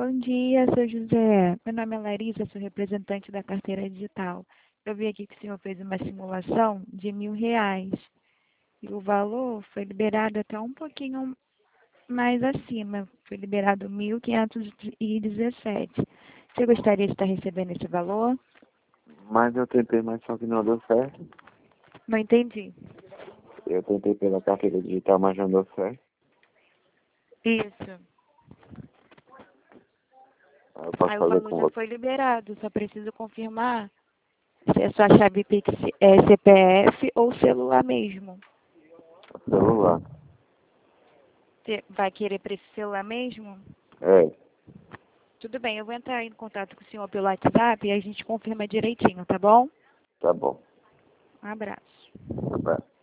Bom dia, seu José. Meu nome é Larissa, sou representante da carteira digital. Eu vi aqui que o senhor fez uma simulação de R$ 1.000 e o valor foi liberado até um pouquinho mais acima. Foi liberado 1.517. Você gostaria de estar recebendo esse valor? Mas eu tentei, mas só que não deu certo. Não entendi. Eu tentei pela carteira digital, mas não deu certo. Isso. Aí eu posso Aí o fazer valor com já você. foi liberado, só preciso confirmar se a sua chave Pix é CPF ou celular mesmo. Celular. Você vai querer para esse celular mesmo? É, Tudo bem, eu vou entrar em contato com o senhor pelo WhatsApp e a gente confirma direitinho, tá bom? tá bom. Um abraço. Abraço.